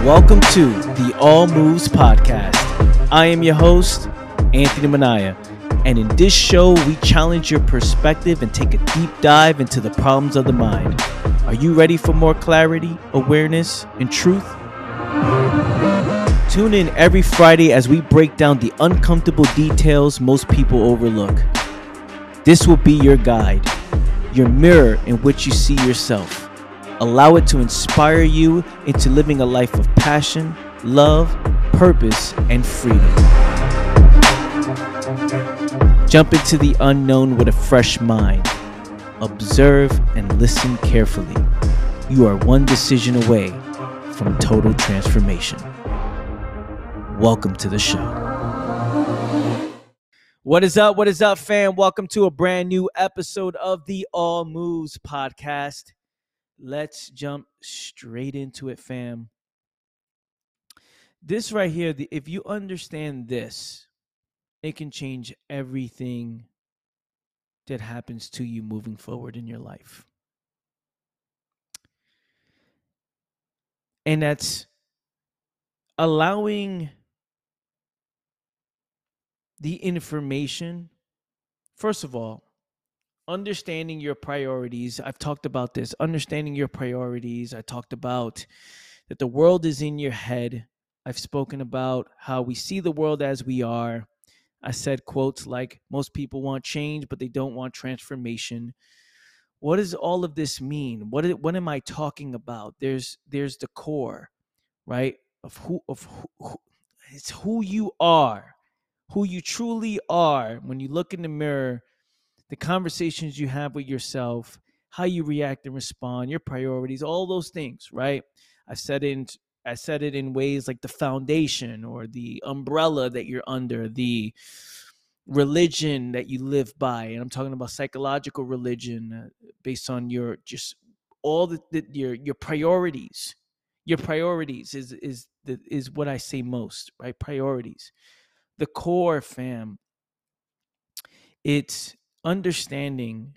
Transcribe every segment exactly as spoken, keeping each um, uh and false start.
Welcome to the All Moves Podcast. I am your host, Anthony Manaya, and in this show, we challenge your perspective and take a deep dive into the problems of the mind. Are you ready for more clarity, awareness, and truth? Tune in every Friday as we break down the uncomfortable details most people overlook. This will be your guide, your mirror in which you see yourself. Allow it to inspire you into living a life of passion, love, purpose, and freedom. Jump into the unknown with a fresh mind. Observe and listen carefully. You are one decision away from total transformation. Welcome to the show. What is up? What is up, fam? Welcome to a brand new episode of the All Moves Podcast. Let's jump straight into it, fam. This right here, the, if you understand this, it can change everything that happens to you moving forward in your life. And that's allowing the information, first of all, understanding your priorities. I've talked about this, understanding your priorities. I talked about that the world is in your head. I've spoken about how we see the world as we are. I said quotes like, most people want change, but they don't want transformation. What does all of this mean? What, is, what am I talking about? There's there's the core, right? Of who of who, who it's who you are, who you truly are when you look in the mirror. The conversations you have with yourself, how you react and respond, your priorities, all those things, right? I said it in, I said it in ways like the foundation or the umbrella that you're under, the religion that you live by. And I'm talking about psychological religion uh, based on your just all the, the your your priorities. Your priorities is is the, is what I say most, right? Priorities. The core, fam. It's understanding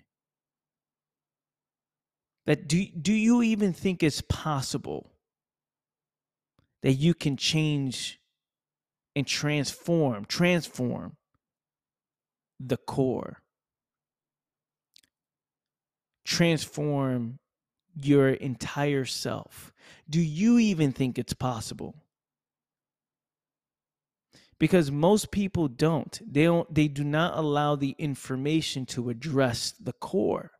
that do, do you even think it's possible that you can change and transform, transform the core, transform your entire self? Do you even think it's possible? Because most people don't. They don't, they do not allow the information to address the core,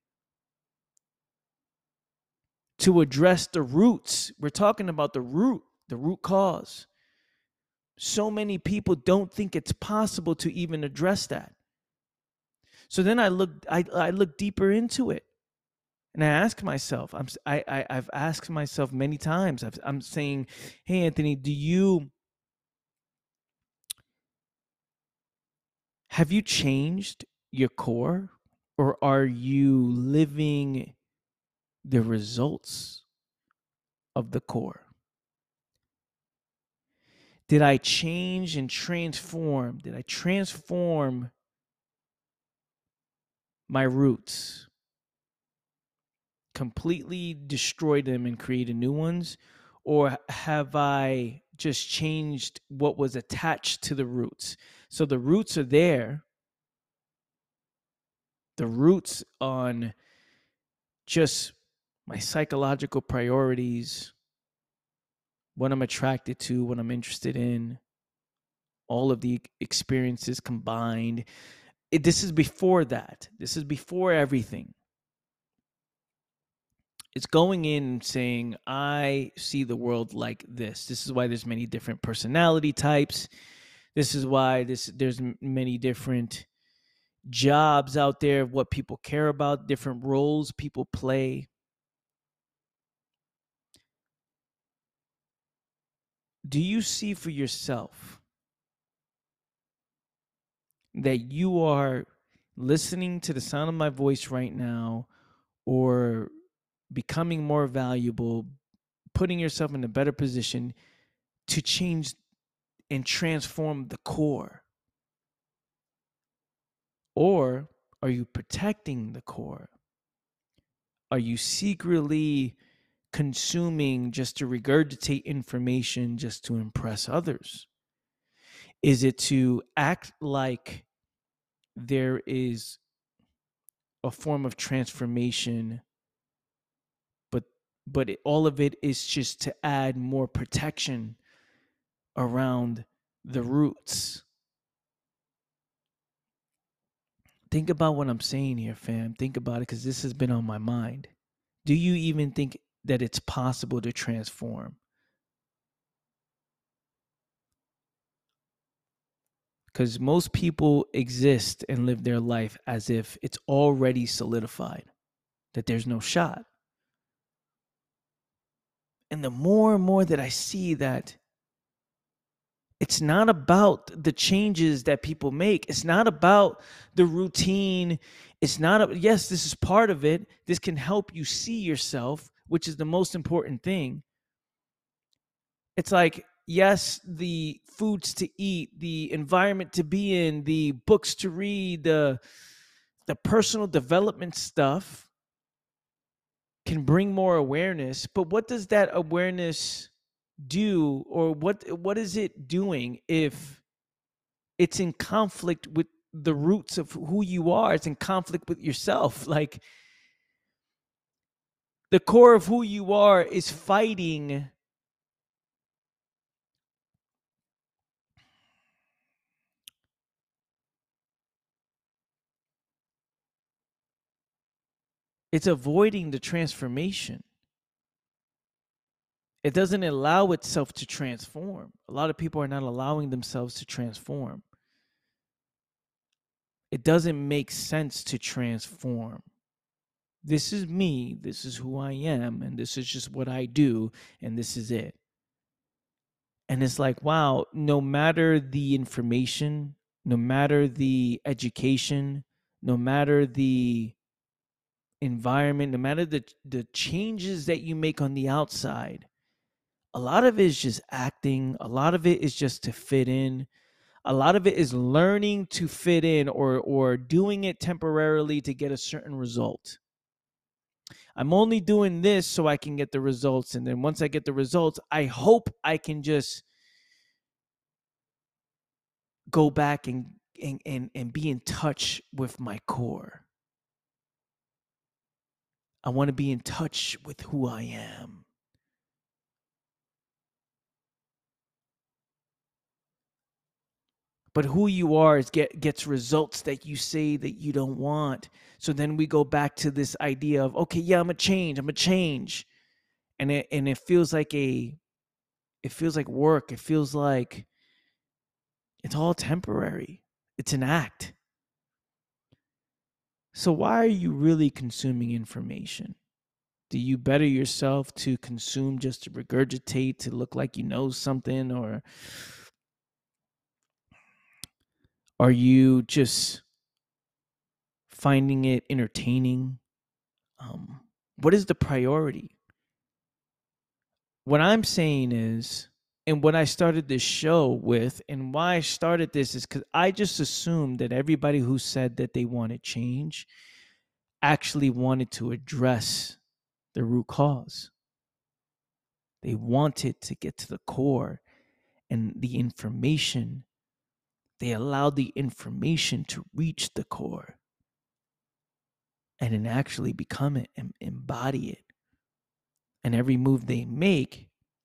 to address the roots. We're talking about the root, the root cause. So many people don't think it's possible to even address that. So then I look, I, I look deeper into it, and I ask myself. I'm, I, I, I've asked myself many times. I've, I'm saying, "Hey, Anthony, do you have you changed your core, or are you living the results of the core? Did I change and transform? Did I transform my roots? Completely destroy them and create new ones? Or have I just changed what was attached to the roots? So the roots are there. The roots on just my psychological priorities, what I'm attracted to, what I'm interested in, all of the experiences combined. It, this is before that. This is before everything. It's going in and saying, I see the world like this. This is why there's many different personality types. This is why this there's many different jobs out there, what people care about, different roles people play. Do you see for yourself that you are listening to the sound of my voice right now, or becoming more valuable, putting yourself in a better position to change and transform the core? Or are you protecting the core? Are you secretly consuming just to regurgitate information just to impress others? Is it to act like there is a form of transformation, but but it, all of it is just to add more protection around the roots? Think about what I'm saying here, fam. Think about it, because this has been on my mind. Do you even think that it's possible to transform? Because most people exist and live their life as if it's already solidified, that there's no shot. And the more and more that I see that it's not about the changes that people make, it's not about the routine. It's not, a, yes, this is part of it. This can help you see yourself, which is the most important thing. It's like, yes, the foods to eat, the environment to be in, the books to read, the the personal development stuff can bring more awareness. But what does that awareness do, or what what is it doing if it's in conflict with the roots of who you are? It's in conflict with yourself. Like, the core of who you are is fighting it's avoiding the transformation. It doesn't allow itself to transform. A lot of people are not allowing themselves to transform. It doesn't make sense to transform. This is me, this is who I am, and this is just what I do, and this is it. And it's like, wow, no matter the information, no matter the education, no matter the environment, no matter the the changes that you make on the outside, a lot of it is just acting, a lot of it is just to fit in. A lot of it is learning to fit in, or or doing it temporarily to get a certain result. I'm only doing this so I can get the results, and then once I get the results, I hope I can just go back and and and, and be in touch with my core. I want to be in touch with who I am. But who you are is get gets results that you say that you don't want. So then we go back to this idea of, okay, yeah, I'm a change, I'm a change. And it and it feels like a it feels like work. It feels like it's all temporary. It's an act. So why are you really consuming information? Do you better yourself to consume just to regurgitate, to look like you know something? Or are you just finding it entertaining? Um, what is the priority? What I'm saying is, and what I started this show with, and why I started this is because I just assumed that everybody who said that they wanted change actually wanted to address the root cause. They wanted to get to the core, and the information, they allowed the information to reach the core and then actually become it and embody it. And every move they make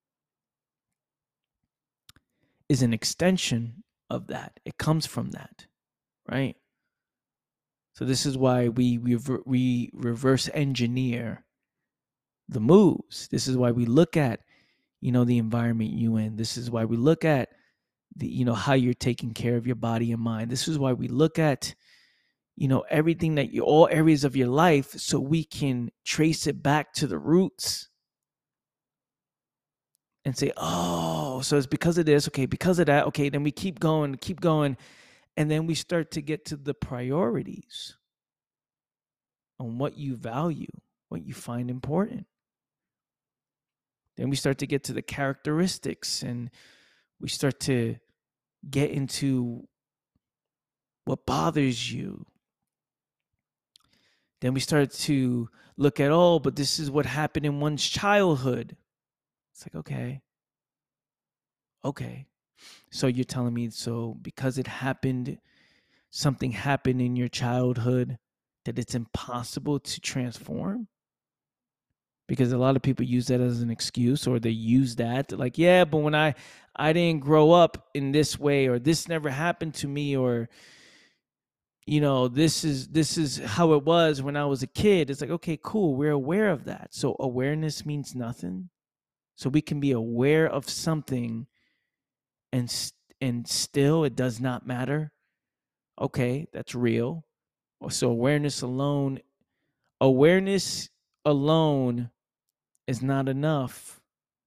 is an extension of that. It comes from that, right? So this is why we rever- we reverse engineer the moves. This is why we look at, you know, the environment you in. This is why we look at the, you know, how you're taking care of your body and mind. This is why we look at, you know, everything that you, all areas of your life, so we can trace it back to the roots and say, oh, so it's because of this. Okay, because of that. Okay, then we keep going, keep going. And then we start to get to the priorities on what you value, what you find important. Then we start to get to the characteristics, and we start to get into what bothers you. Then we start to look at, oh, but this is what happened in one's childhood. It's like, okay, okay. So you're telling me, so because it happened, something happened in your childhood, that it's impossible to transform? Because a lot of people use that as an excuse, or they use that to like, yeah, but when I I didn't grow up in this way, or this never happened to me, or you know, this is this is how it was when I was a kid. It's like, okay, cool, we're aware of that. So awareness means nothing. So we can be aware of something and and still it does not matter. Okay, that's real. So awareness alone, awareness alone is not enough.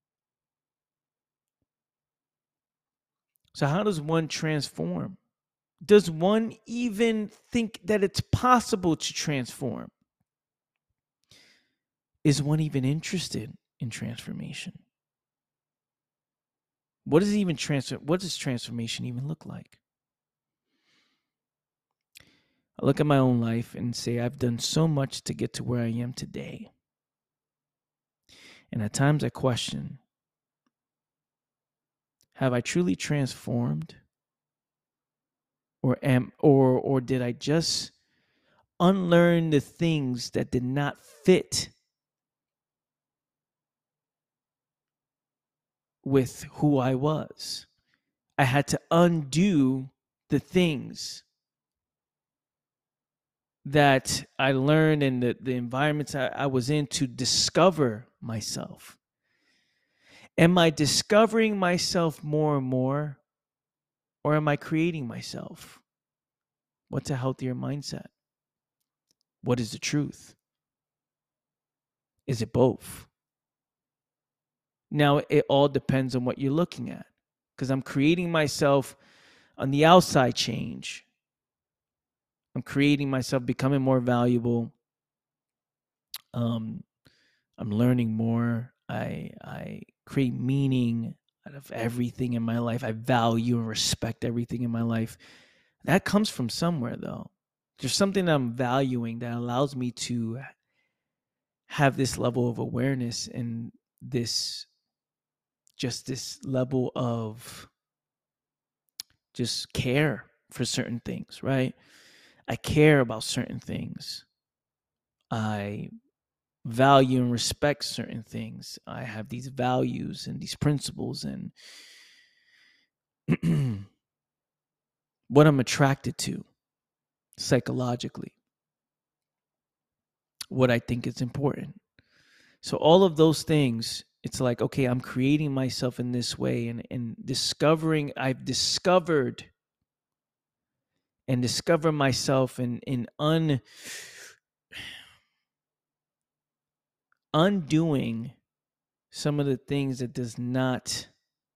So how does one transform? Does one even think that it's possible to transform? Is one even interested in transformation? What does even transfer what does transformation even look like? I look at my own life and say I've done so much to get to where I am today. And at times I question, have I truly transformed? Or am or or did I just unlearn the things that did not fit with who I was? I had to undo the things that I learned and the, the environments I, I was in to discover myself. Am I discovering myself more and more, or am I creating myself? What's a healthier mindset? What is the truth? Is it both? Now, it all depends on what you're looking at, because I'm creating myself on the outside change. I'm creating myself becoming more valuable. Um, I'm learning more. I I create meaning out of everything in my life. I value and respect everything in my life. That comes from somewhere, though. There's something that I'm valuing that allows me to have this level of awareness and this just this level of just care for certain things, right? I care about certain things. I value and respect certain things. I have these values and these principles and what I'm attracted to psychologically, what I think is important. So all of those things, it's like, okay, I'm creating myself in this way and, and discovering, I've discovered and discover myself in, in un, undoing some of the things that does not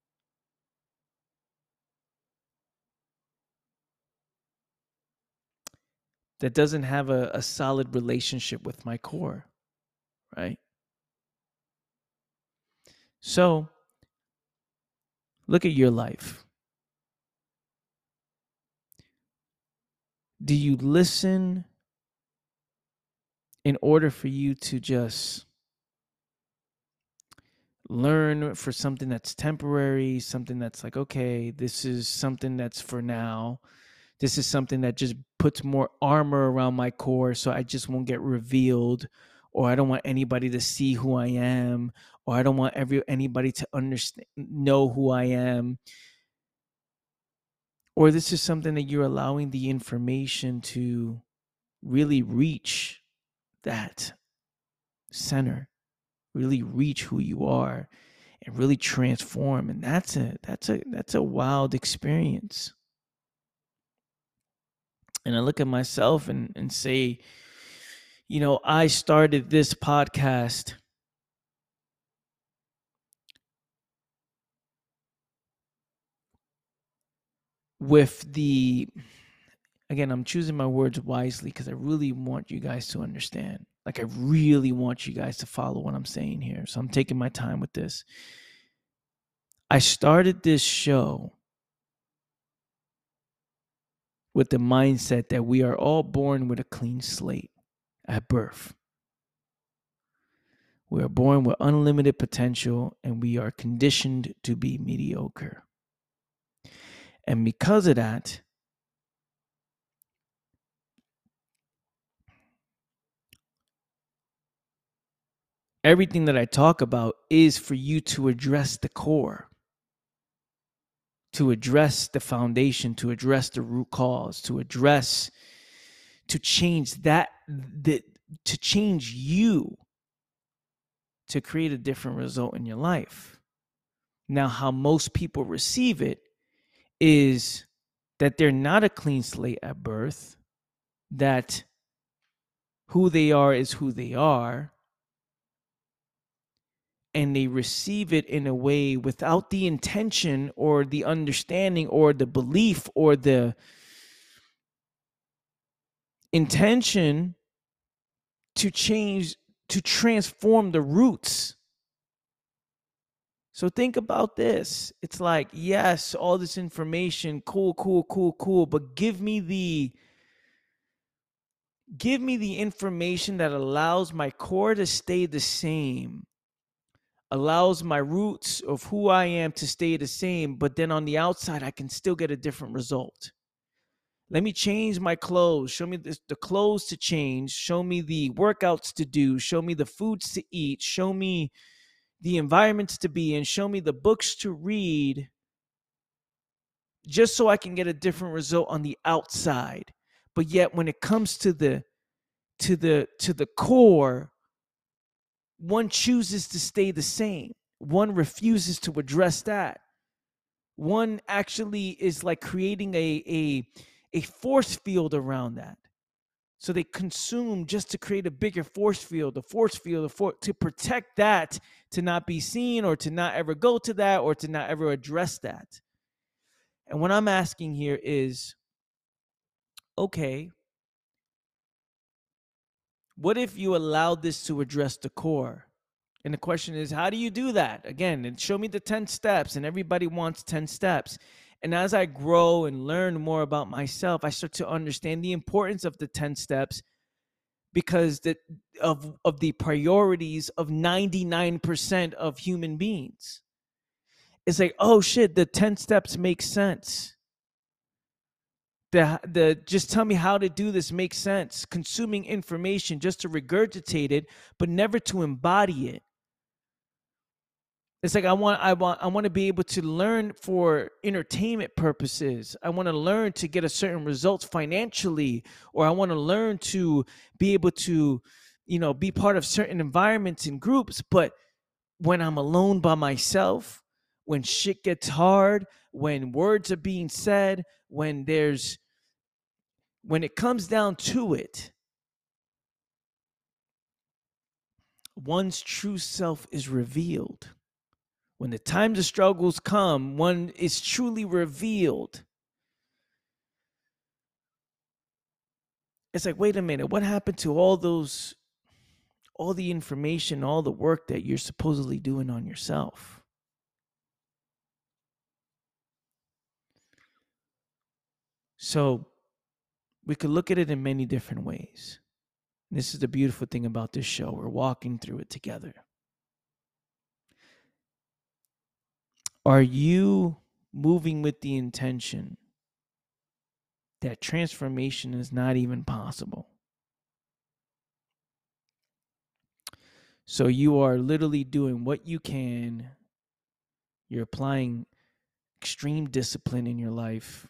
that doesn't have a, a solid relationship with my core, right? So look at your life. Do you listen in order for you to just learn for something that's temporary, something that's like, okay, this is something that's for now. This is something that just puts more armor around my core so I just won't get revealed, or I don't want anybody to see who I am, or I don't want every anybody to understand know who I am. Or this is something that you're allowing the information to really reach that center, really reach who you are and really transform. And that's a that's a that's a wild experience. And I look at myself and, and say, you know, I started this podcast with the, again, I'm choosing my words wisely because I really want you guys to understand. Like, I really want you guys to follow what I'm saying here. So I'm taking my time with this. I started this show with the mindset that we are all born with a clean slate at birth. We are born with unlimited potential, and we are conditioned to be mediocre. And because of that, everything that I talk about is for you to address the core, to address the foundation, to address the root cause, to address, to change that, the, to change you, to create a different result in your life. Now, how most people receive it is that they're not a clean slate at birth, that who they are is who they are, and they receive it in a way without the intention or the understanding or the belief or the intention to change, to transform the roots. So think about this. It's like, yes, all this information, cool, cool, cool, cool, but give me the give me the information that allows my core to stay the same, allows my roots of who I am to stay the same, but then on the outside, I can still get a different result. Let me change my clothes. Show me this, the clothes to change. Show me the workouts to do. Show me the foods to eat. Show me the environments to be in. Show me the books to read, just so I can get a different result on the outside. But yet when it comes to the to the to the core, one chooses to stay the same. One refuses to address that. One actually is like creating a a a force field around that. So they consume just to create a bigger force field, a force field, a for, to protect that, to not be seen or to not ever go to that or to not ever address that. And what I'm asking here is, okay, what if you allowed this to address the core? And the question is, how do you do that? Again, and show me the ten steps, and everybody wants ten steps. And as I grow and learn more about myself, I start to understand the importance of the ten steps, because the, of, of the priorities of ninety-nine percent of human beings. It's like, oh shit, the ten steps make sense. The, the just tell me how to do this makes sense. Consuming information just to regurgitate it, but never to embody it. It's like I want I want I want to be able to learn for entertainment purposes. I want to learn to get a certain results financially, or I want to learn to be able to, you know, be part of certain environments and groups. But when I'm alone by myself, when shit gets hard, when words are being said, when there's when it comes down to it, one's true self is revealed. When the times of struggles come, one is truly revealed. It's like, wait a minute, what happened to all those, all the information, all the work that you're supposedly doing on yourself? So we could look at it in many different ways. This is the beautiful thing about this show. We're walking through it together. Are you moving with the intention that transformation is not even possible? So you are literally doing what you can. You're applying extreme discipline in your life.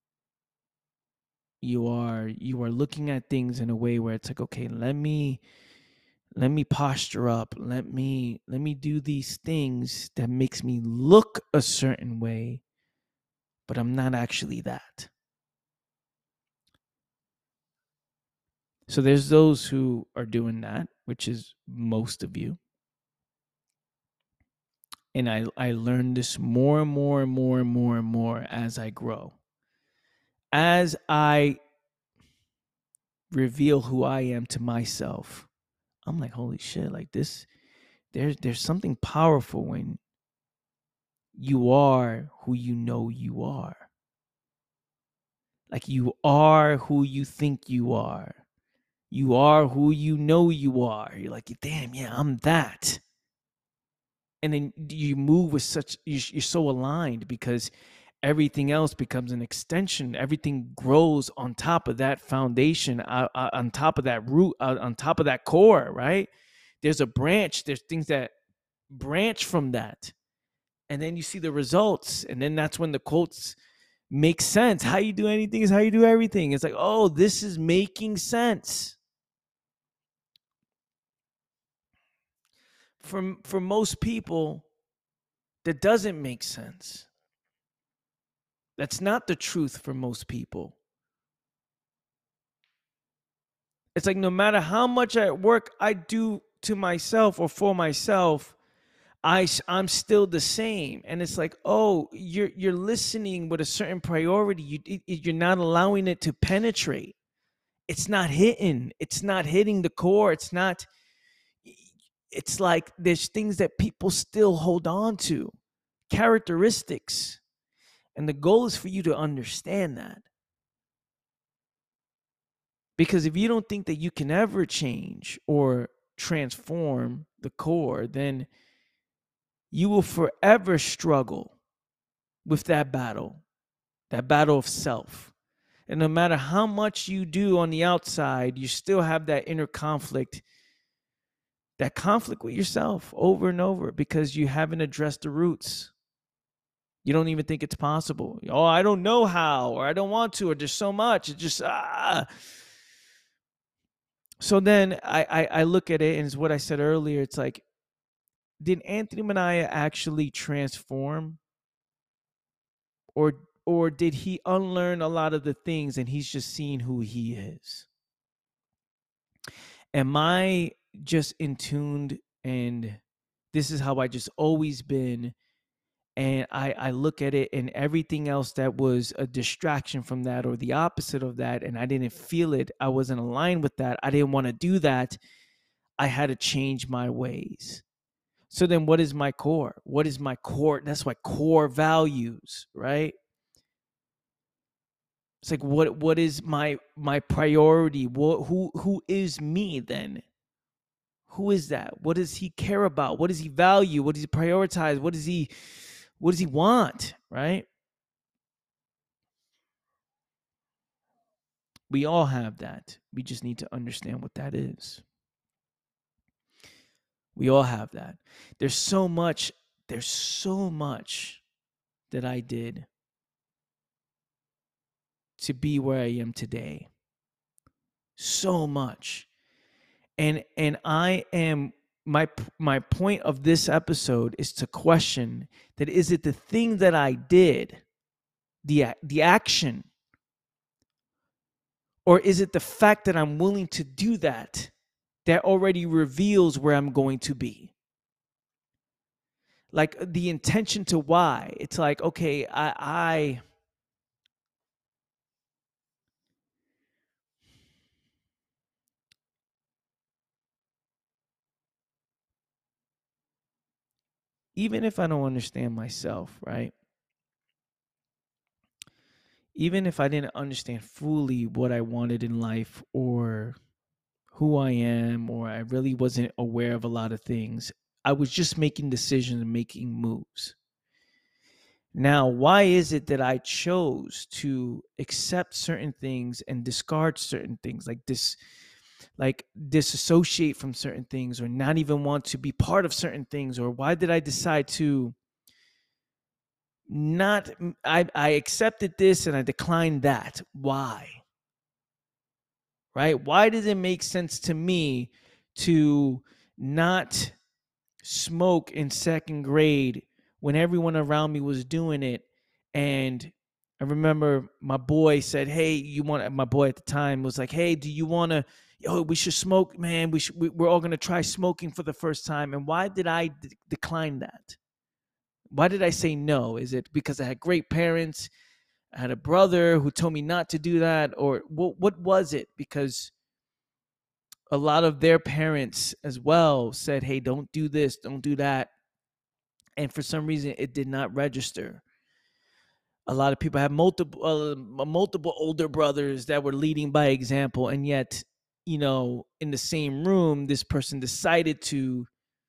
You are you are looking at things in a way where it's like, okay, let me let me posture up. Let me let me do these things that makes me look a certain way, but I'm not actually that. So there's those who are doing that, which is most of you. And I, I learn this more and more and more and more and more as I grow. As I reveal who I am to myself, I'm like, holy shit, like this, there's there's something powerful when you are who you know you are. Like you are who you think you are. You are who you know you are. You're like, damn, yeah, I'm that. And then you move with such, you're so aligned because everything else becomes an extension. Everything grows on top of that foundation, uh, uh, on top of that root, uh, on top of that core, right? There's a branch, there's things that branch from that. And then you see the results. And then that's when the quotes make sense. How you do anything is how you do everything. It's like, oh, this is making sense. For, for most people, that doesn't make sense. That's not the truth for most people. It's like no matter how much at work I do to myself or for myself, I, I'm still the same. And it's like, oh, you're you're listening with a certain priority. You, it, you're not allowing it to penetrate. It's not hitting. It's not hitting the core. It's not, it's like there's things that people still hold on to, characteristics. And the goal is for you to understand that. Because if you don't think that you can ever change or transform the core, then you will forever struggle with that battle, that battle of self. And no matter how much you do on the outside, you still have that inner conflict, that conflict with yourself over and over because you haven't addressed the roots. You don't even think it's possible. Oh, I don't know how, or I don't want to, or there's so much. It's just, ah. So then I, I, I look at it, and it's what I said earlier. It's like, did Anthony Minaya actually transform? Or or did he unlearn a lot of the things and he's just seeing who he is? Am I just in tuned and this is how I just always been? And I, I look at it and everything else that was a distraction from that or the opposite of that, and I didn't feel it. I wasn't aligned with that. I didn't want to do that. I had to change my ways. So then what is my core? What is my core? That's my core values, right? It's like, what what is my my priority? What, who who is me then? Who is that? What does he care about? What does he value? What does he prioritize? What does he what does he want? Right? We all have that. We just need to understand what that is. We all have that. There's so much, there's so much that I did to be where I am today. So much. And and I am my my point of this episode is to question that, is it the thing that I did, the the action, or is it the fact that I'm willing to do that that already reveals where I'm going to be? Like the intention to why. It's like, okay, I I even if I don't understand myself, right? Even if I didn't understand fully what I wanted in life or who I am, or I really wasn't aware of a lot of things, I was just making decisions and making moves. Now, why is it that I chose to accept certain things and discard certain things, like this, like disassociate from certain things, or not even want to be part of certain things? Or why did I decide to not, I, I accepted this and I declined that? Why? Right? Why does it make sense to me to not smoke in second grade when everyone around me was doing it? And I remember my boy said, hey, you want, my boy at the time was like, hey, do you want to, yo, we should smoke, man. We should, we, we're all going to try smoking for the first time. And why did I d- decline that? Why did I say no? Is it because I had great parents? I had a brother who told me not to do that? Or what, what was it? Because a lot of their parents as well said, hey, don't do this, don't do that. And for some reason, it did not register. A lot of people have multiple uh, multiple older brothers that were leading by example, and yet you know, in the same room, this person decided to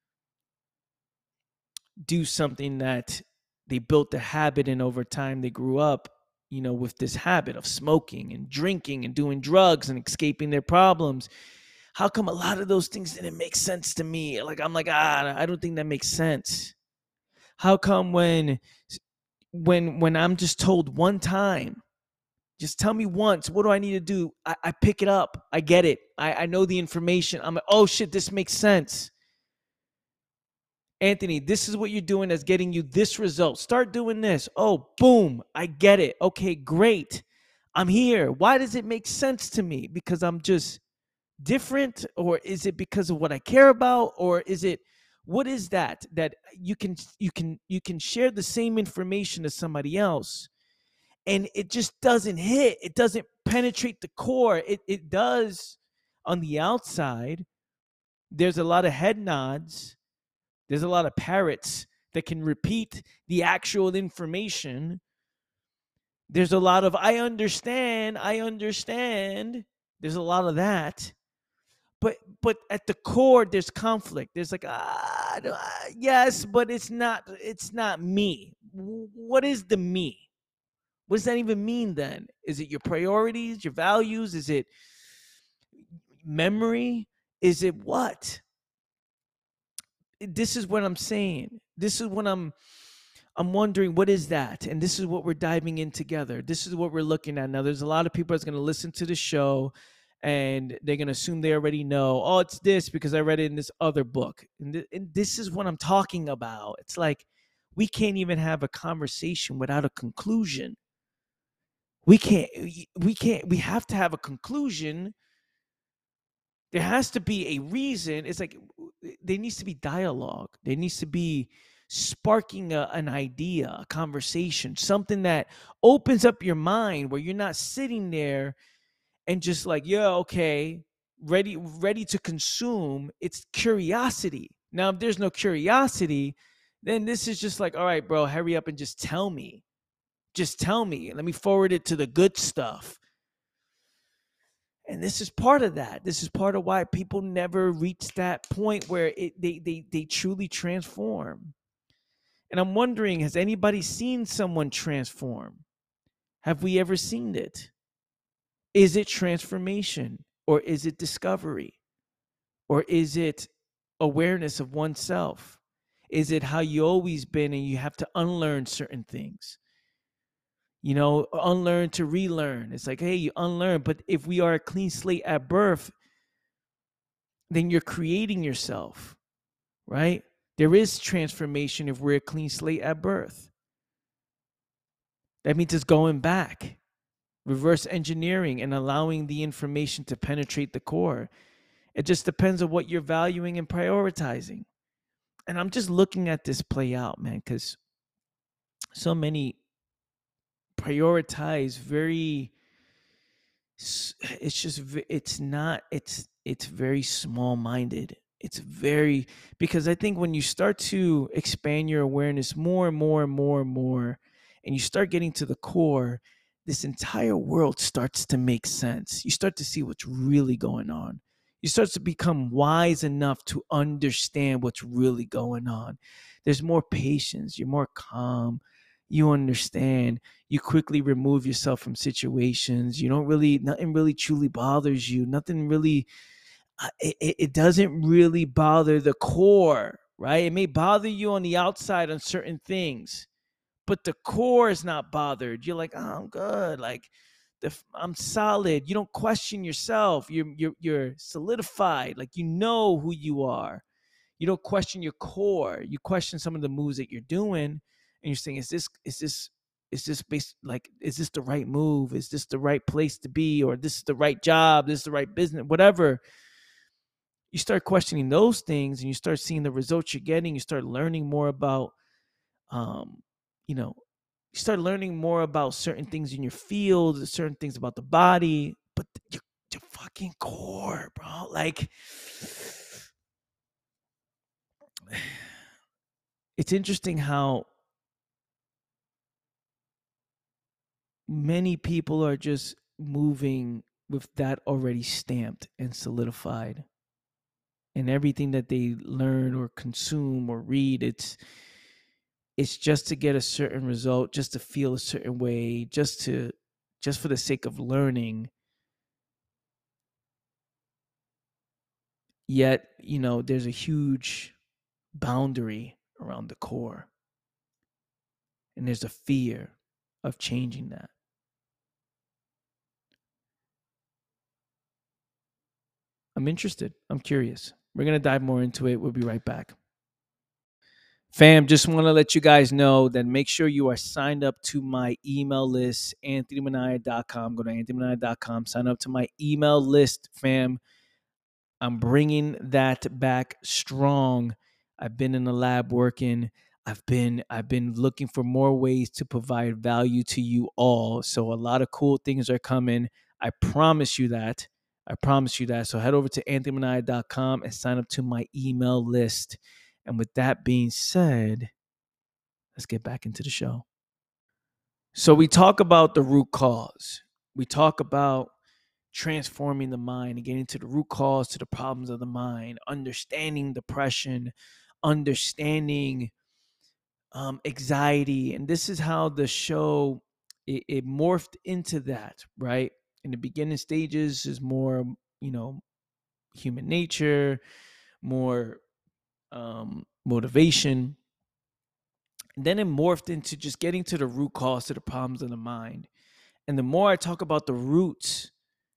do something that they built a habit and over time they grew up, you know, with this habit of smoking and drinking and doing drugs and escaping their problems. How come a lot of those things didn't make sense to me? Like, I'm like, ah, I don't think that makes sense. How come when when when I'm just told one time, just tell me once, what do I need to do? I, I pick it up. I get it. I, I know the information. I'm like, oh shit, this makes sense. Anthony, this is what you're doing that's getting you this result. Start doing this. Oh, boom. I get it. Okay, great. I'm here. Why does it make sense to me? Because I'm just different? Or is it because of what I care about? Or is it, what is that that you can you can you can share the same information as somebody else and it just doesn't hit. It doesn't penetrate the core. It it does on the outside. There's a lot of head nods. There's a lot of parrots that can repeat the actual information. There's a lot of I understand, I understand. There's a lot of that. But but at the core there's conflict. There's like ah, ah yes, but it's not it's not me. What is the me? What does that even mean then? Is it your priorities, your values? Is it memory? Is it what? This is what I'm saying. This is what I'm I'm wondering, what is that? And this is what we're diving in together. This is what we're looking at. Now, there's a lot of people that's going to listen to the show and they're going to assume they already know, oh, it's this because I read it in this other book. And, th- and this is what I'm talking about. It's like we can't even have a conversation without a conclusion. We can't, we can't, we have to have a conclusion. There has to be a reason. It's like there needs to be dialogue. There needs to be sparking a, an idea, a conversation, something that opens up your mind where you're not sitting there and just like, yeah, okay, ready, ready to consume. It's curiosity. Now, if there's no curiosity, then this is just like, all right, bro, hurry up and just tell me. Just tell me. Let me forward it to the good stuff. And this is part of that. This is part of why people never reach that point where it, they, they, they truly transform. And I'm wondering, has anybody seen someone transform? Have we ever seen it? Is it transformation or is it discovery? Or is it awareness of oneself? Is it how you always been and you have to unlearn certain things? You know, unlearn to relearn. It's like, hey, you unlearn. But if we are a clean slate at birth, then you're creating yourself, right? There is transformation if we're a clean slate at birth. That means it's going back, reverse engineering and allowing the information to penetrate the core. It just depends on what you're valuing and prioritizing. And I'm just looking at this play out, man, because so many prioritize very, it's just, it's not, it's, it's very small minded. It's very, because I think when you start to expand your awareness more and more and more and more, and you start getting to the core, this entire world starts to make sense. You start to see what's really going on. You start to become wise enough to understand what's really going on. There's more patience. You're more calm. You understand. You quickly remove yourself from situations. You don't really, nothing really truly bothers you. Nothing really, uh, it, it doesn't really bother the core, right? It may bother you on the outside on certain things, but the core is not bothered. You're like, oh, I'm good. Like, the, I'm solid. You don't question yourself. You're, you're, you're solidified. Like, you know who you are. You don't question your core. You question some of the moves that you're doing, and you're saying, is this, is this, is this based, like, is this the right move? Is this the right place to be? Or this is the right job? This is the right business, whatever. You start questioning those things and you start seeing the results you're getting. You start learning more about, um, you know, you start learning more about certain things in your field, certain things about the body, but your, your fucking core, bro. Like, it's interesting how many people are just moving with that already stamped and solidified. And everything that they learn or consume or read, it's it's just to get a certain result, just to feel a certain way, just to just for the sake of learning. Yet, you know, there's a huge boundary around the core. And there's a fear of changing that. I'm interested. I'm curious. We're going to dive more into it. We'll be right back. Fam, just want to let you guys know that make sure you are signed up to my email list, anthony minaya dot com. Go to anthony minaya dot com. Sign up to my email list, fam. I'm bringing that back strong. I've been in the lab working. I've been I've been looking for more ways to provide value to you all. So a lot of cool things are coming. I promise you that. I promise you that. So head over to anthony minaya dot com and sign up to my email list. And with that being said, let's get back into the show. So we talk about the root cause. We talk about transforming the mind and getting to the root cause to the problems of the mind, understanding depression, understanding um, anxiety. And this is how the show, it, it morphed into that, right? In the beginning stages is more, you know, human nature, more um, motivation. And then it morphed into just getting to the root cause to the problems of the mind. And the more I talk about the roots,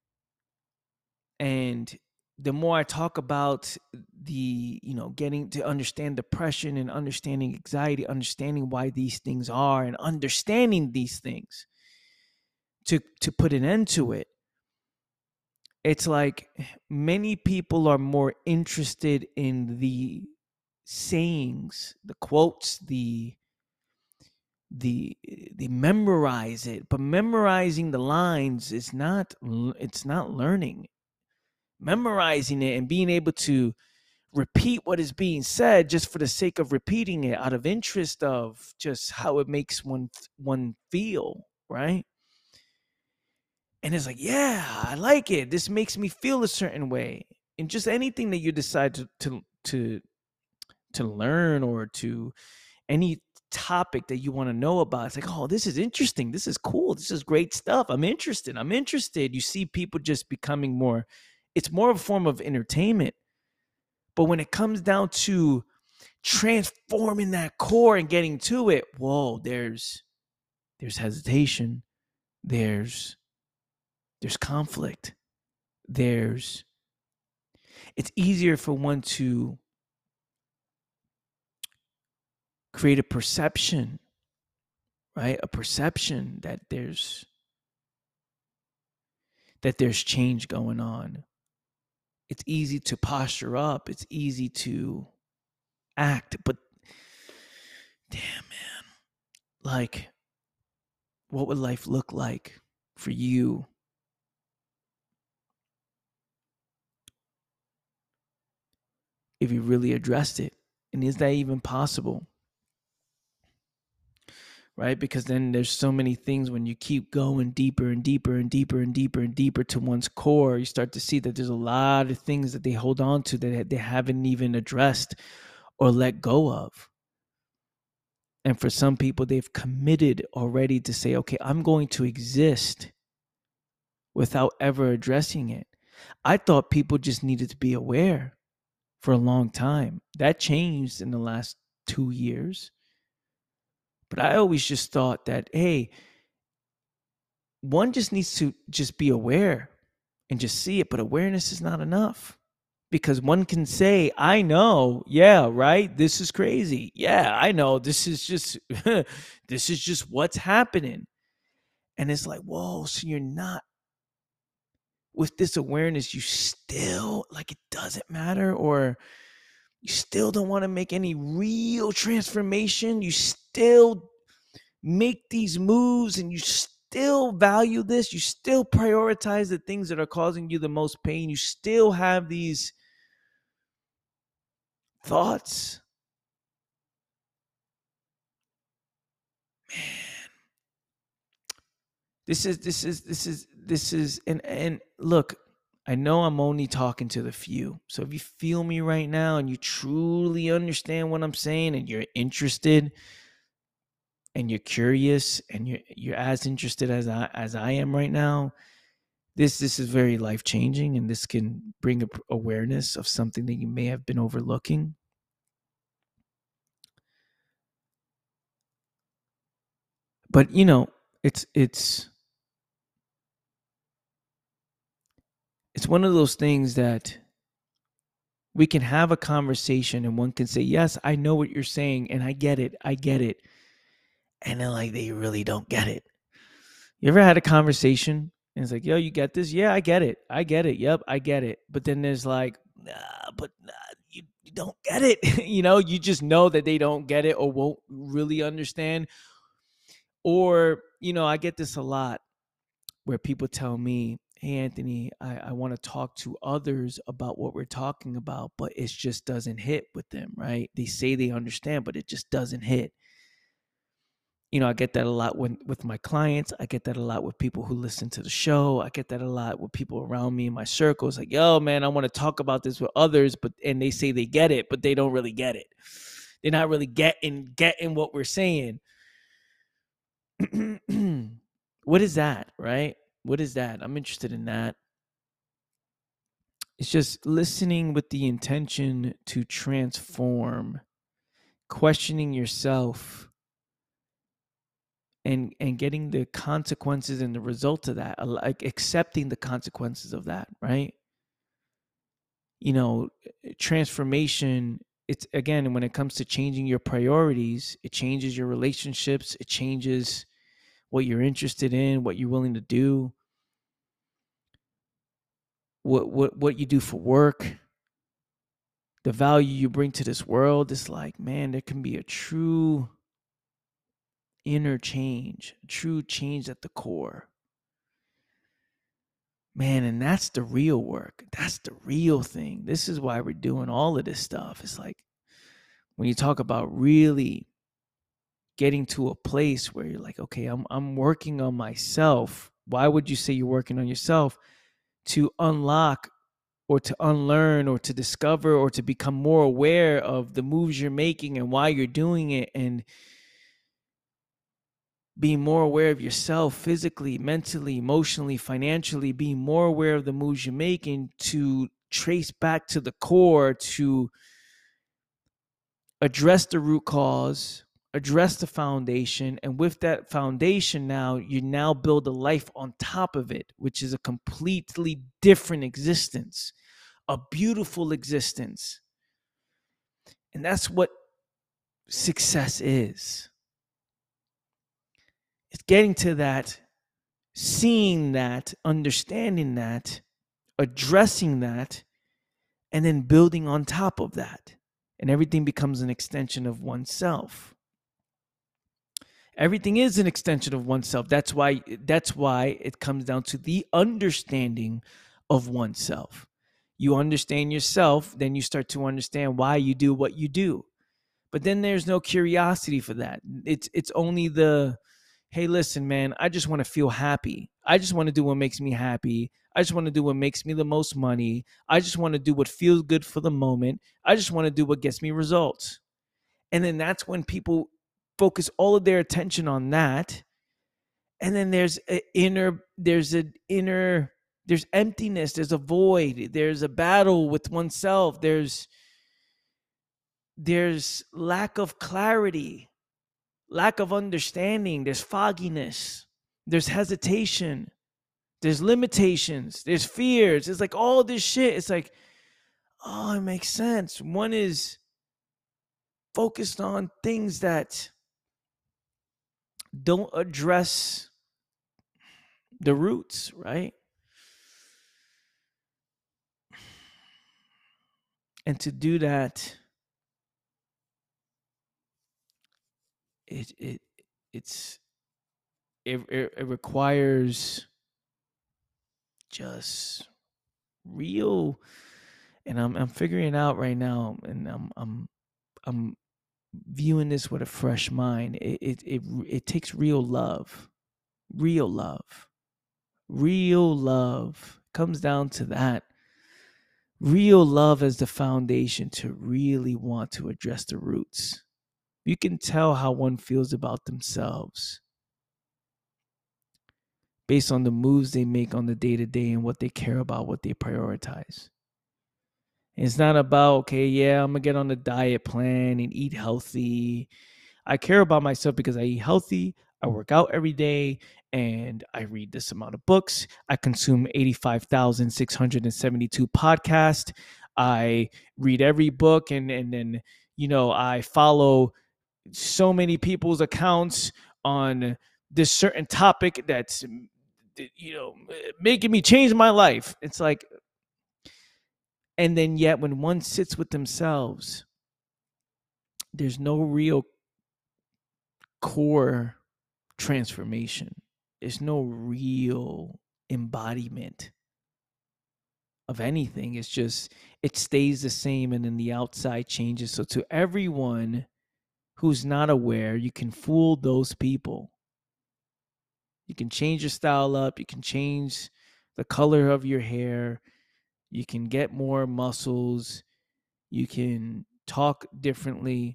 and the more I talk about the, you know, getting to understand depression and understanding anxiety, understanding why these things are and understanding these things to to put an end to it, it's like many people are more interested in the sayings, the quotes, the the they memorize it, but memorizing the lines is not it's not learning. Memorizing it and being able to repeat what is being said just for the sake of repeating it out of interest of just how it makes one one feel, right? And it's like, yeah, I like it. This makes me feel a certain way. And just anything that you decide to to to, to learn, or to any topic that you want to know about, it's like, oh, this is interesting. This is cool. This is great stuff. I'm interested. I'm interested. You see people just becoming more, it's more of a form of entertainment. But when it comes down to transforming that core and getting to it, whoa, there's there's hesitation, there's there's conflict, there's it's easier for one to create a perception, right? A perception that there's that there's change going on. It's easy to posture up, it's easy to act, but damn, man, like, what would life look like for you if you really addressed it? And is that even possible? Right? Because then there's so many things when you keep going deeper and deeper and deeper and deeper and deeper to one's core, you start to see that there's a lot of things that they hold on to that they haven't even addressed or let go of. And for some people, they've committed already to say, okay, I'm going to exist without ever addressing it. I thought people just needed to be aware for a long time. That changed in the last two years. But I always just thought that, hey, one just needs to just be aware and just see it. But awareness is not enough, because one can say, I know, yeah, right, this is crazy. Yeah, I know, this is just, this is just what's happening. And it's like, whoa, so you're not, with this awareness, you still, like, it doesn't matter, or you still don't want to make any real transformation. You still make these moves and you still value this. You still prioritize the things that are causing you the most pain. You still have these thoughts. Man, This is this is this is this is and and look, I know I'm only talking to the few. So if you feel me right now and you truly understand what I'm saying and you're interested and you're curious and you're you're as interested as I as I am right now, this this is very life-changing, and this can bring a awareness of something that you may have been overlooking. But you know, it's it's it's one of those things that we can have a conversation and one can say, yes, I know what you're saying and I get it. I get it. And then like they really don't get it. You ever had a conversation and it's like, yo, you get this? Yeah, I get it. I get it. Yep, I get it. But then there's like, nah, but nah, you, you don't get it. You know, you just know that they don't get it or won't really understand. Or, you know, I get this a lot where people tell me, hey, Anthony, I, I want to talk to others about what we're talking about, but it just doesn't hit with them, right? They say they understand, but it just doesn't hit. You know, I get that a lot when, with my clients. I get that a lot with people who listen to the show. I get that a lot with people around me in my circles. Like, yo, man, I want to talk about this with others, but and they say they get it, but they don't really get it. They're not really getting getting what we're saying. What is that, right? What is that? I'm interested in that. It's just listening with the intention to transform, questioning yourself, and and getting the consequences and the result of that, like accepting the consequences of that, right? You know, transformation, it's again, when it comes to changing your priorities, it changes your relationships, it changes what you're interested in, what you're willing to do, what what what you do for work, the value you bring to this world. It's like, man, there can be a true inner change, true change at the core. Man, and that's the real work. That's the real thing. This is why we're doing all of this stuff. It's like when you talk about really getting to a place where you're like, okay, I'm I'm working on myself. Why would you say you're working on yourself? To unlock or to unlearn or to discover or to become more aware of the moves you're making and why you're doing it, and being more aware of yourself physically, mentally, emotionally, financially, being more aware of the moves you're making to trace back to the core, to address the root cause, address the foundation. And with that foundation, now you now build a life on top of it, which is a completely different existence, a beautiful existence. And that's what success is. It's getting to that, seeing that, understanding that, addressing that, and then building on top of that. And everything becomes an extension of oneself. Everything is an extension of oneself. That's why that's why it comes down to the understanding of oneself. You understand yourself, then you start to understand why you do what you do. But then there's no curiosity for that. It's it's only the, hey, listen, man, I just want to feel happy. I just want to do what makes me happy. I just want to do what makes me the most money. I just want to do what feels good for the moment. I just want to do what gets me results. And then that's when people focus all of their attention on that. And then there's an inner, there's an inner, there's emptiness, there's a void, there's a battle with oneself, there's there's lack of clarity, lack of understanding, there's fogginess, there's hesitation, there's limitations, there's fears. It's like all this shit. It's like, oh, it makes sense. One is focused on things that don't address the roots, right? And to do that, it it it's it it, it requires just real, and I'm I'm figuring it out right now, and I'm I'm I'm viewing this with a fresh mind. It it it, it takes real love, Real love. Real love comes down to that. Real love as the foundation to really want to address the roots. You can tell how one feels about themselves based on the moves they make on the day to day and what they care about, what they prioritize. It's not about, okay, yeah, I'm going to get on a diet plan and eat healthy. I care about myself because I eat healthy, I work out every day, and I read this amount of books. I consume eighty-five thousand six hundred seventy-two podcasts. I read every book, and, and then, you know, I follow so many people's accounts on this certain topic that's, you know, making me change my life. It's like, and then yet when one sits with themselves, there's no real core transformation. There's no real embodiment of anything. It's just, it stays the same and then the outside changes. So to everyone who's not aware, you can fool those people. You can change your style up. You can change the color of your hair. You can get more muscles. You can talk differently.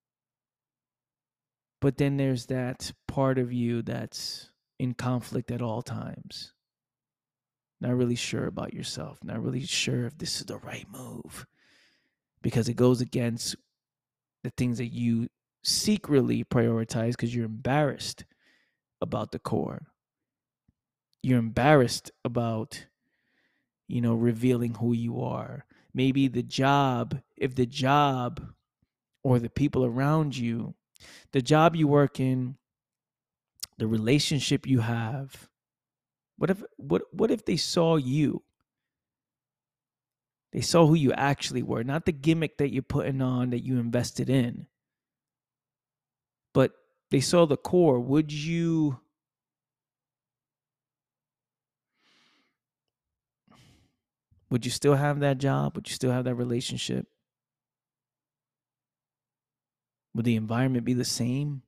But then there's that part of you that's in conflict at all times. Not really sure about yourself. Not really sure if this is the right move. Because it goes against the things that you secretly prioritize because you're embarrassed about the core. You're embarrassed about, you know, revealing who you are. Maybe the job, if the job or the people around you, the job you work in, the relationship you have, what if what what if they saw you? They saw who you actually were, not the gimmick that you're putting on that you invested in. But they saw the core. Would you would you still have that job? Would you still have that relationship? Would the environment be the same?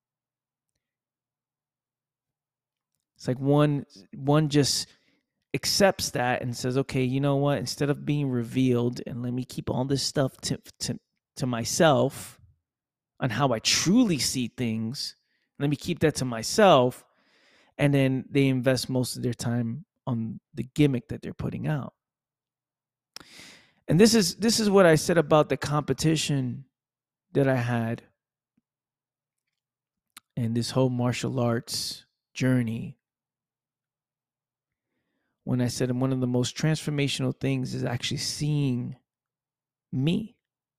It's like one one just accepts that and says, okay, you know what? Instead of being revealed and let me keep all this stuff to to, to myself on how I truly see things, let me keep that to myself. And then they invest most of their time on the gimmick that they're putting out. And this is this is what I said about the competition that I had and this whole martial arts journey. When I said one of the most transformational things is actually seeing me.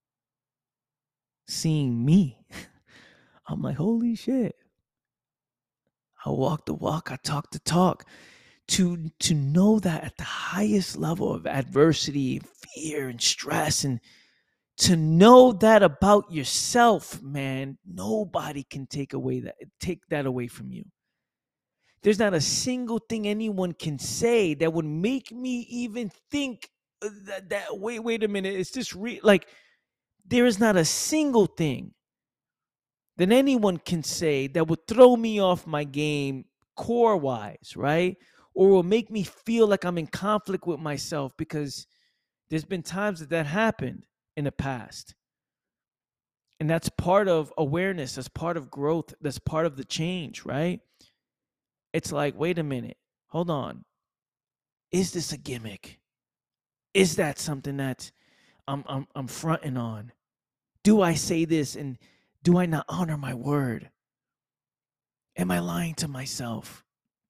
Seeing me. I'm like, holy shit. I walk the walk, I talk the talk. To to know that at the highest level of adversity, fear, and stress, and to know that about yourself, man, nobody can take away that take that away from you. There's not a single thing anyone can say that would make me even think that, that wait, wait a minute, is this real? Like, there is not a single thing that anyone can say that would throw me off my game core wise, right? Or will make me feel like I'm in conflict with myself, because there's been times that that happened in the past. And that's part of awareness. That's part of growth. That's part of the change, right? It's like, wait a minute, hold on. Is this a gimmick? Is that something that I'm, I'm, I'm fronting on? Do I say this and do I not honor my word? Am I lying to myself?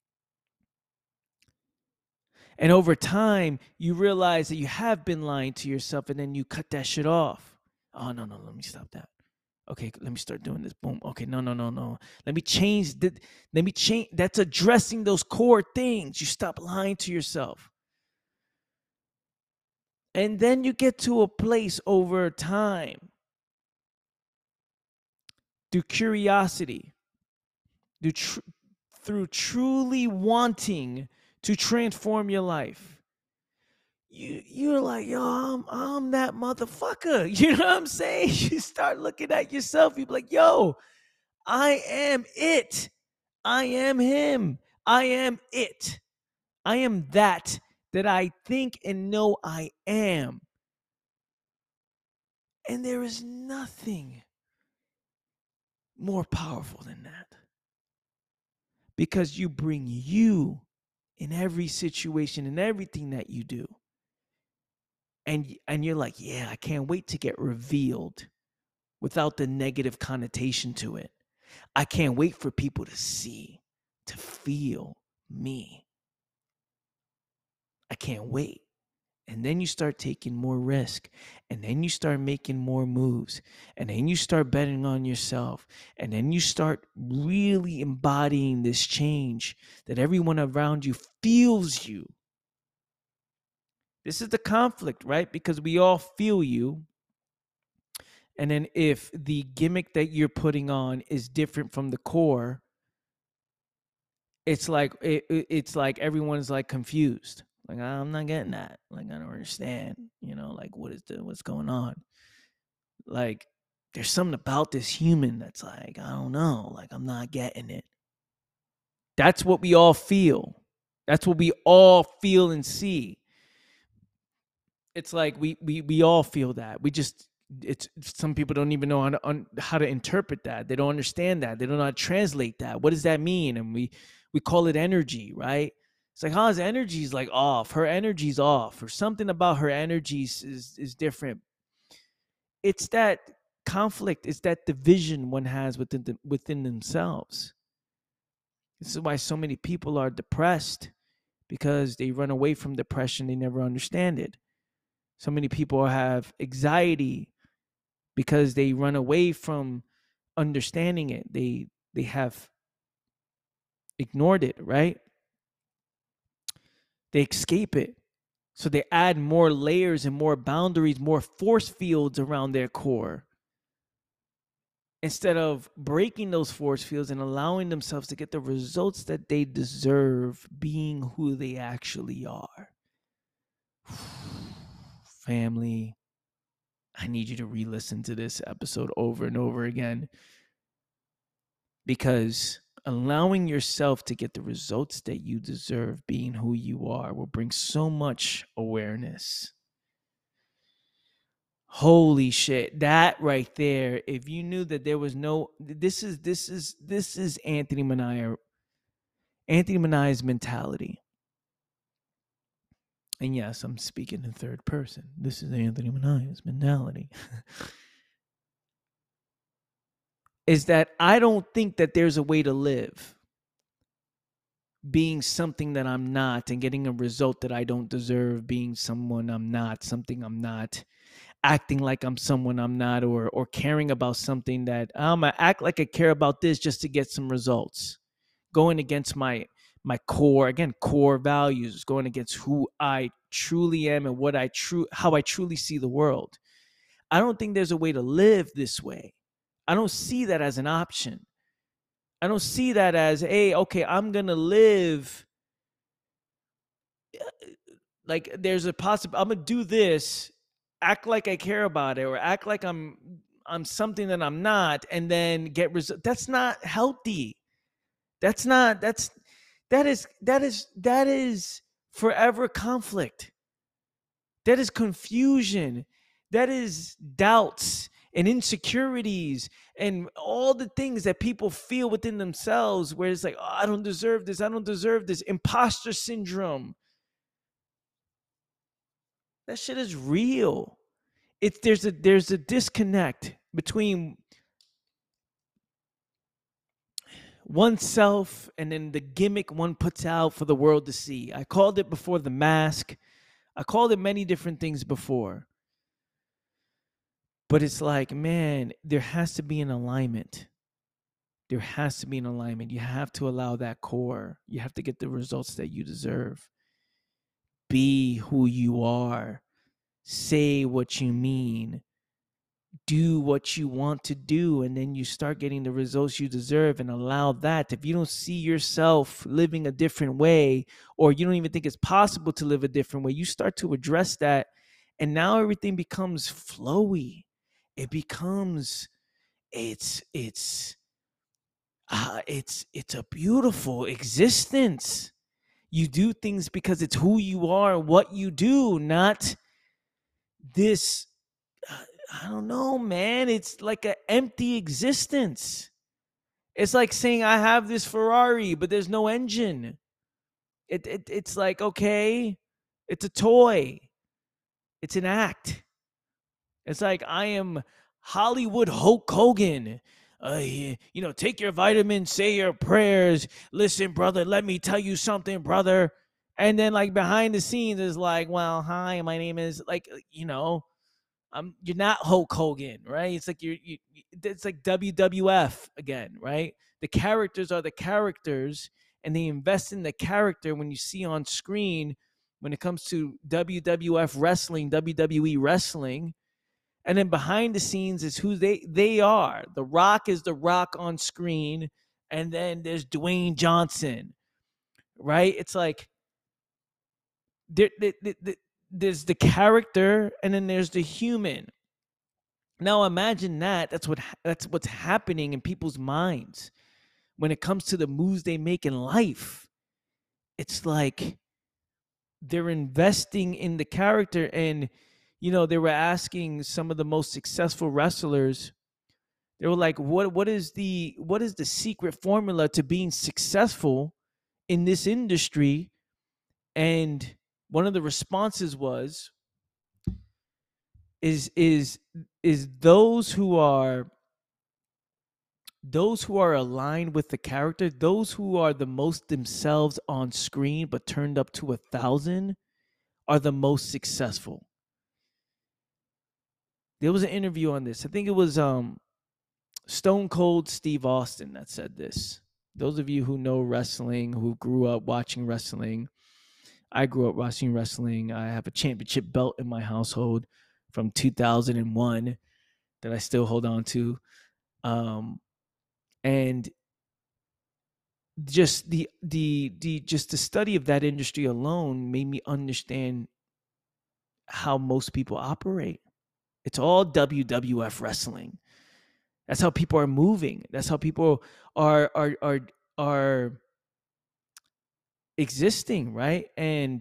And over time, you realize that you have been lying to yourself, and then you cut that shit off. Oh, no, no, let me stop that. Okay, let me start doing this. Boom. Okay, no, no, no, no. Let me change. The, let me change. That's addressing those core things. You stop lying to yourself. And then you get to a place over time, through curiosity, through, tr- through truly wanting to transform your life. You, you're like, yo, I'm, I'm that motherfucker. You know what I'm saying? You start looking at yourself. You be like, yo, I am it. I am him. I am it. I am that that I think and know I am. And there is nothing more powerful than that. Because you bring you in every situation, in everything that you do. And and you're like, yeah, I can't wait to get revealed without the negative connotation to it. I can't wait for people to see, to feel me. I can't wait. And then you start taking more risk. And then you start making more moves. And then you start betting on yourself. And then you start really embodying this change that everyone around you feels you. This is the conflict, right? Because we all feel you. And then if the gimmick that you're putting on is different from the core, it's like it, it's like everyone's like confused. Like, I'm not getting that. Like, I don't understand. You know, like what is the what's going on? Like, there's something about this human that's like, I don't know. Like, I'm not getting it. That's what we all feel. That's what we all feel and see. It's like we we we all feel that. We just it's some people don't even know how to un, how to interpret that. They don't understand that. They don't know how to translate that. What does that mean? And we we call it energy, right? It's like, huh, his energy's like off. Her energy's off, or something about her energies is is different. It's that conflict. It's that division one has within the, within themselves. This is why so many people are depressed, because they run away from depression. They never understand it. So many people have anxiety because they run away from understanding it. They they have ignored it, right? They escape it. So they add more layers and more boundaries, more force fields around their core, instead of breaking those force fields and allowing themselves to get the results that they deserve, being who they actually are. Family, I need you to re-listen to this episode over and over again, because allowing yourself to get the results that you deserve, being who you are, will bring so much awareness. Holy shit, that right there, if you knew that there was no, this is this is this is Anthony Minaya, Anthony Minaya's mentality. And yes, I'm speaking in third person. This is Anthony Minaya's mentality. Is that I don't think that there's a way to live being something that I'm not and getting a result that I don't deserve, being someone I'm not, something I'm not, acting like I'm someone I'm not, or or caring about something that I'm um, act like I care about this just to get some results, going against my my core, again, core values, going against who I truly am and what I true how I truly see the world. I don't think there's a way to live this way. I don't see that as an option. I don't see that as, hey, okay, I'm gonna live like there's a possible, I'm gonna do this, act like I care about it, or act like I'm I'm something that I'm not, and then get results. That's not healthy. That's not that's that is that is that is forever conflict. That is confusion. That is doubts and insecurities and all the things that people feel within themselves, where it's like, oh, I don't deserve this. I don't deserve this. Imposter syndrome. That shit is real. It's there's a there's a disconnect between oneself and then the gimmick one puts out for the world to see. I called it before the mask. I called it many different things before. But it's like, man, there has to be an alignment. There has to be an alignment. You have to allow that core. You have to get the results that you deserve. Be who you are. Say what you mean. Do what you want to do, and then you start getting the results you deserve, and allow that. If you don't see yourself living a different way, or you don't even think it's possible to live a different way, you start to address that, and now everything becomes flowy. It becomes it's it's uh, it's it's a beautiful existence. You do things because it's who you are, what you do, not this. uh, I don't know, man. It's like an empty existence. It's like saying I have this Ferrari, but there's no engine. It, it it's like, okay, it's a toy. It's an act. It's like I am Hollywood Hulk Hogan. Uh, you know, take your vitamins, say your prayers. Listen, brother, let me tell you something, brother. And then, like behind the scenes, is like, well, hi, my name is like, you know, I'm. You're not Hulk Hogan, right? It's like you're. You, it's like W W F again, right? The characters are the characters, and they invest in the character when you see on screen. When it comes to W W F wrestling, W W E wrestling, and then behind the scenes is who they they are. The Rock is the Rock on screen, and then there's Dwayne Johnson, right? It's like there, there, there, there's the character, and then there's the human. Now imagine that. That's what that's what's happening in people's minds when it comes to the moves they make in life. It's like they're investing in the character, and you know they were asking some of the most successful wrestlers. They were like, what what is the what is the secret formula to being successful in this industry? And one of the responses was is is is those who are those who are aligned with the character, those who are the most themselves on screen but turned up to a thousand, are the most successful. There was an interview on this. I think it was um Stone Cold Steve Austin that said this. Those of you who know wrestling, who grew up watching wrestling, I grew up watching wrestling. I have a championship belt in my household from two thousand one that I still hold on to. Um, and just the the the just the study of that industry alone made me understand how most people operate. It's all W W F wrestling. That's how people are moving. That's how people are are are are existing, right? And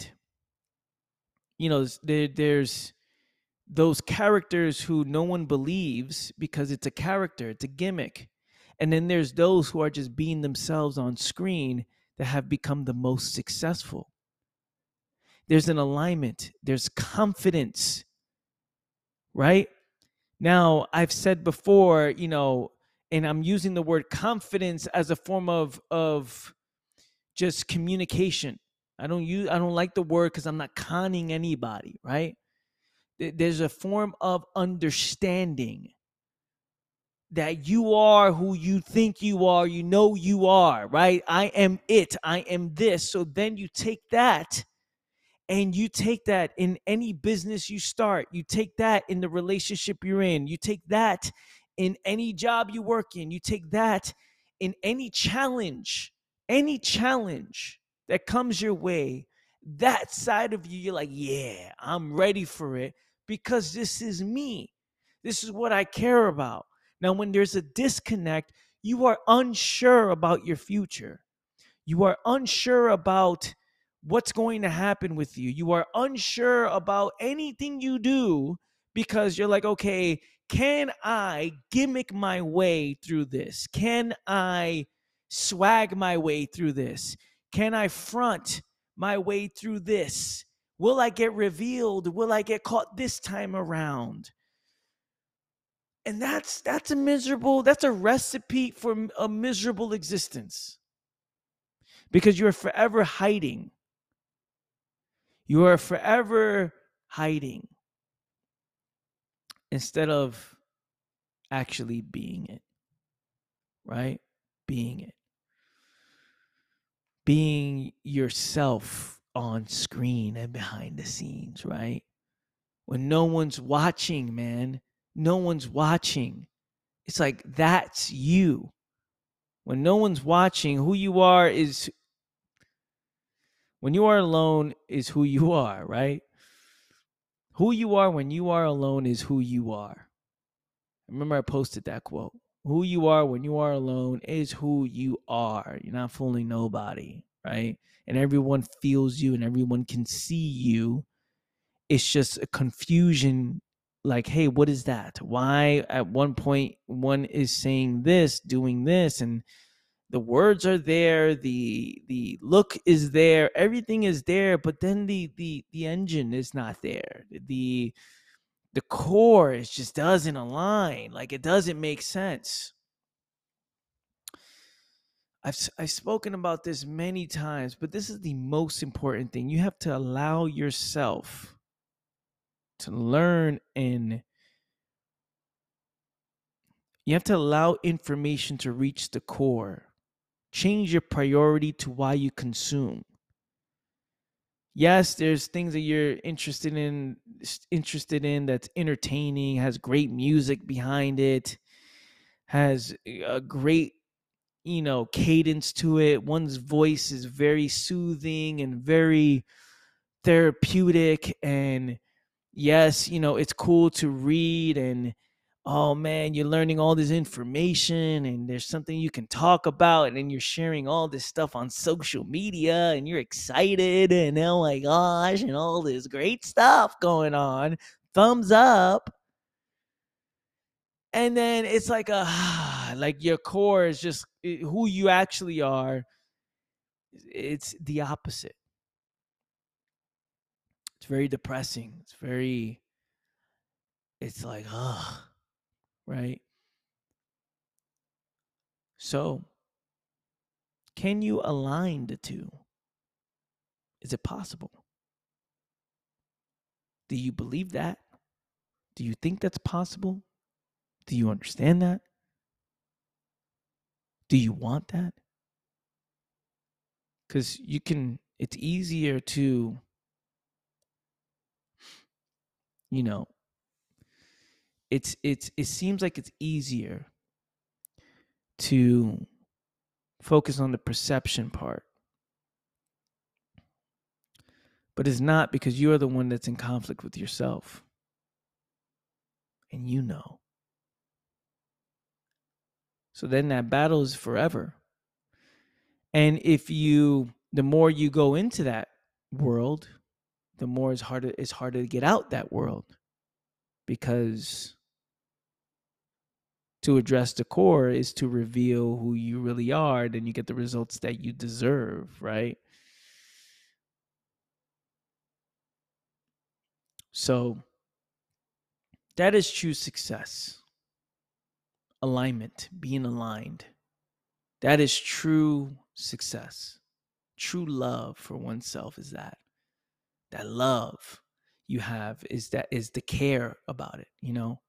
you know, there there's those characters who no one believes because it's a character, it's a gimmick. And then there's those who are just being themselves on screen that have become the most successful. There's an alignment, there's confidence, right? Now, I've said before, you know, and I'm using the word confidence as a form of of just communication. I don't use I don't like the word because I'm not conning anybody, right? There's a form of understanding that you are who you think you are, you know you are, right? I am it, I am this. So then you take that and you take that in any business you start, you take that in the relationship you're in, you take that in any job you work in, you take that in any challenge, any challenge that comes your way. That side of you, you're like, yeah, I'm ready for it because this is me. This is what I care about. Now, when there's a disconnect, you are unsure about your future. You are unsure about what's going to happen with you. You are unsure about anything you do because you're like, okay, can I gimmick my way through this? Can I swag my way through this? Can I front my way through this? Will I get revealed? Will I get caught this time around? And that's that's a miserable, that's a recipe for a miserable existence. Because you're forever hiding. You are forever hiding instead of actually being it, right? Being it. Being yourself on screen and behind the scenes, right? When no one's watching, man, no one's watching. It's like that's you. When no one's watching, who you are is, when you are alone is who you are, right? Who you are when you are alone is who you are. I remember I posted that quote. Who you are when you are alone is who you are. You're not fooling nobody, right? And everyone feels you and everyone can see you. It's just a confusion, like, hey, what is that? Why at one point one is saying this, doing this, and the words are there, the the look is there, everything is there, but then the the the engine is not there. The the core is just doesn't align. Like, it doesn't make sense. I've I've spoken about this many times, but this is the most important thing. You have to allow yourself to learn, and you have to allow information to reach the core. Change your priority to why you consume. Yes, there's things that you're interested in interested in that's entertaining, has great music behind it, has a great, you know, cadence to it. One's voice is very soothing and very therapeutic, and yes, you know, it's cool to read, and oh man, you're learning all this information and there's something you can talk about, and then you're sharing all this stuff on social media and you're excited and oh my gosh, and all this great stuff going on. Thumbs up. And then it's like a like your core is just who you actually are. It's the opposite. It's very depressing. It's very, it's like, ah, right? So, can you align the two? Is it possible? Do you believe that? Do you think that's possible? Do you understand that? Do you want that? Because you can, it's easier to, you know, it's, it's, it seems like it's easier to focus on the perception part. But it's not, because you are the one that's in conflict with yourself. And you know. So then that battle is forever. And if you, the more you go into that world, the more it's harder, it's harder to get out that world. Because to address the core is to reveal who you really are, then you get the results that you deserve, right? So that is true success. Alignment, being aligned. That is true success. True love for oneself is that. That love you have is that is the care about it, you know?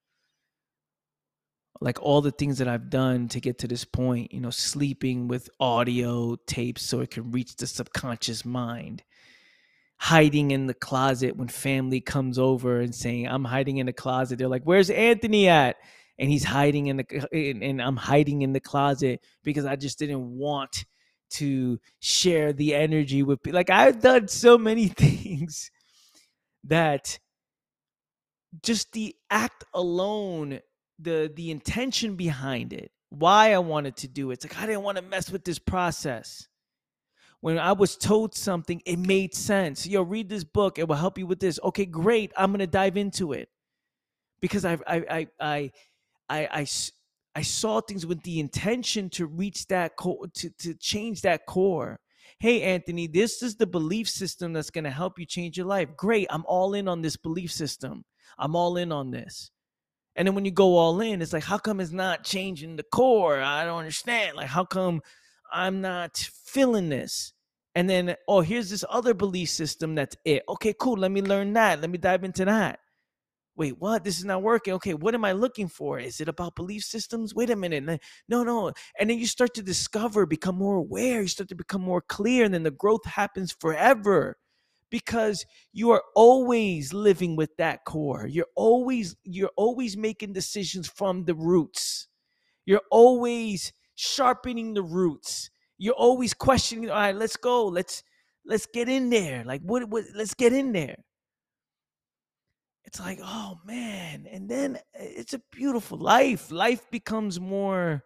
Like all the things that I've done to get to this point, you know, sleeping with audio tapes so it can reach the subconscious mind, hiding in the closet when family comes over and saying, I'm hiding in the closet. They're like, where's Anthony at? And he's hiding in the, and, and I'm hiding in the closet because I just didn't want to share the energy with people. Like, I've done so many things that just the act alone, the the intention behind it, why I wanted to do it. It's like I didn't want to mess with this process. When I was told something, it made sense. Yo, read this book. It will help you with this. Okay, great. I'm gonna dive into it because I I I I I, I, I saw things with the intention to reach that core, to to change that core. Hey, Anthony, this is the belief system that's gonna help you change your life. Great. I'm all in on this belief system. I'm all in on this. And then when you go all in, it's like, how come it's not changing the core? I don't understand. Like, how come I'm not feeling this? And then, oh, here's this other belief system that's it. Okay, cool. Let me learn that. Let me dive into that. Wait, what? This is not working. Okay, what am I looking for? Is it about belief systems? Wait a minute. No, no. And then you start to discover, become more aware. You start to become more clear. And then the growth happens forever. Because you are always living with that core. You're always you're always making decisions from the roots. You're always sharpening the roots. You're always questioning, all right, let's go. Let's let's get in there. Like what what let's get in there. it's like, oh man. And then it's a beautiful life. Life becomes more,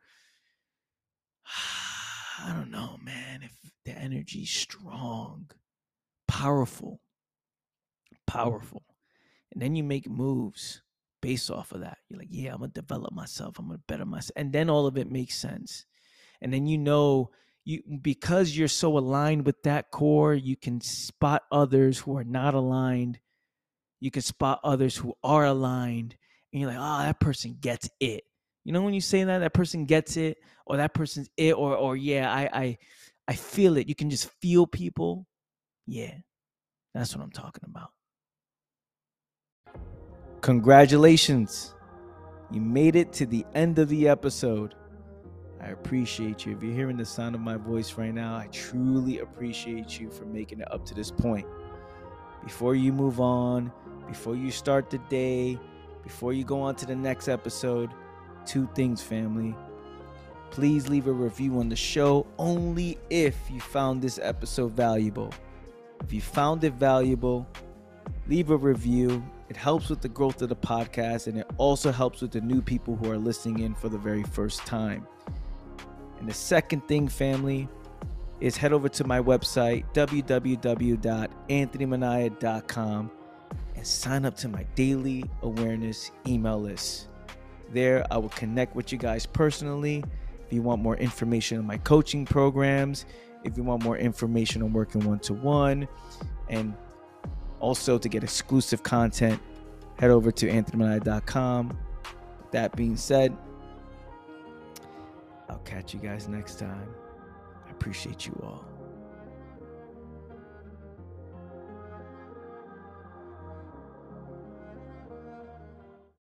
I don't know, man, if the energy's strong, powerful, powerful. And then you make moves based off of that. You're like, yeah, I'm going to develop myself. I'm going to better myself. And then all of it makes sense. And then, you know, you because you're so aligned with that core, you can spot others who are not aligned. You can spot others who are aligned. And you're like, oh, that person gets it. You know, when you say that, that person gets it, or that person's it, or, or yeah, I, I, I feel it. You can just feel people. Yeah, that's what I'm talking about. Congratulations. You made it to the end of the episode. I appreciate you. If you're hearing the sound of my voice right now, I truly appreciate you for making it up to this point. Before you move on, before you start the day, before you go on to the next episode, two things, family. Please leave a review on the show only if you found this episode valuable. If you found it valuable, leave a review. It helps with the growth of the podcast, and it also helps with the new people who are listening in for the very first time. And the second thing, family, is head over to my website, w w w dot anthony minaya dot com, and sign up to my daily awareness email list. There, I will connect with you guys personally. If you want more information on my coaching programs, if you want more information on working one-to-one, and also to get exclusive content, head over to anthony minaya dot com. That being said, I'll catch you guys next time. I appreciate you all.